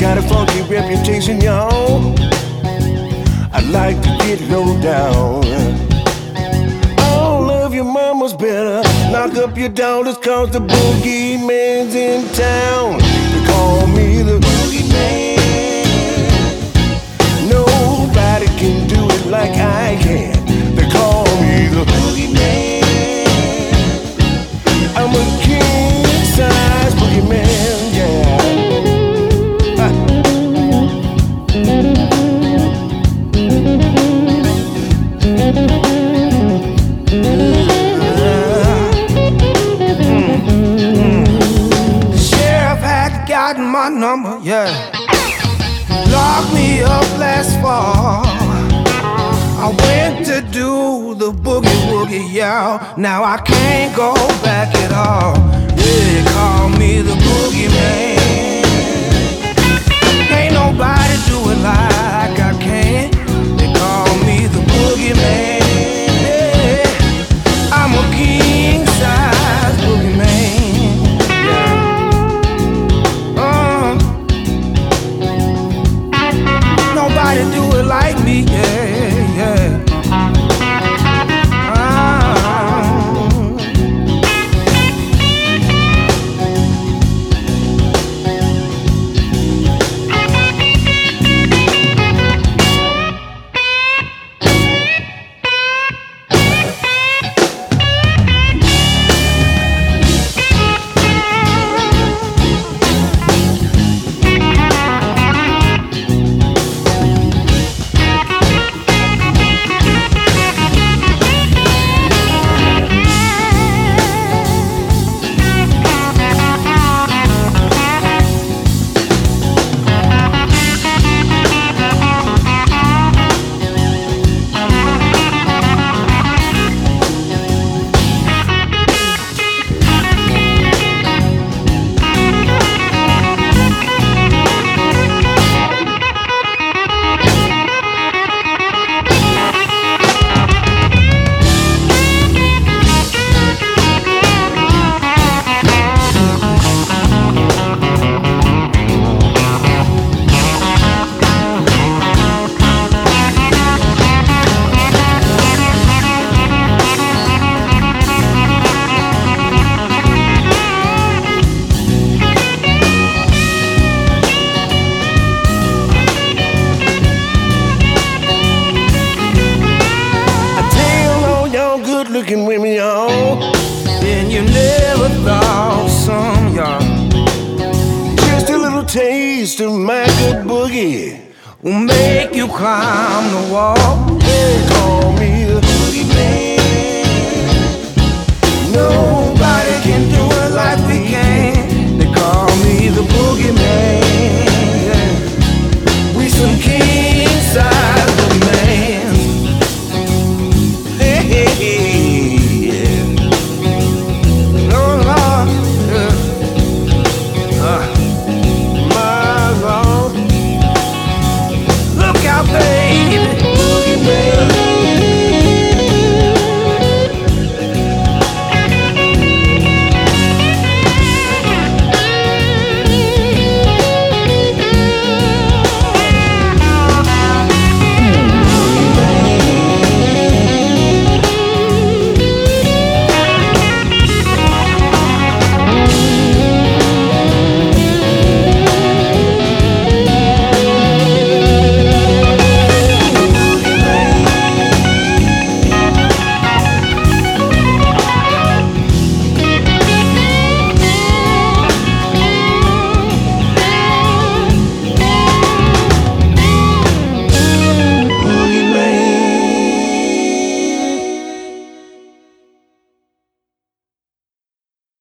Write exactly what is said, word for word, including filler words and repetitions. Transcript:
got a funky reputation, y'all. I like to get low down. All of your mamas better knock up your daughters, cause the boogeyman's in town. They call me the boogeyman. Nobody can do it like I can. They call me the boogeyman. I'm a king-size boogeyman, yeah. Ah. The sheriff had gotten my number, yeah. Locked me up last fall. I went to do the boogie woogie, yeah. Now I can't go back at all. Yeah, they call me the boogeyman. Ain't nobody do it like I can. They call me the boogeyman. Yeah, I'm a king-size boogeyman. Yeah. Uh, nobody do it like me, yeah, yeah. Looking women, y'all. Then you never thought some, y'all. Just a little taste of my good boogie will make you climb the wall. They call me the boogeyman. Nobody can do it like we can. They call me the boogeyman.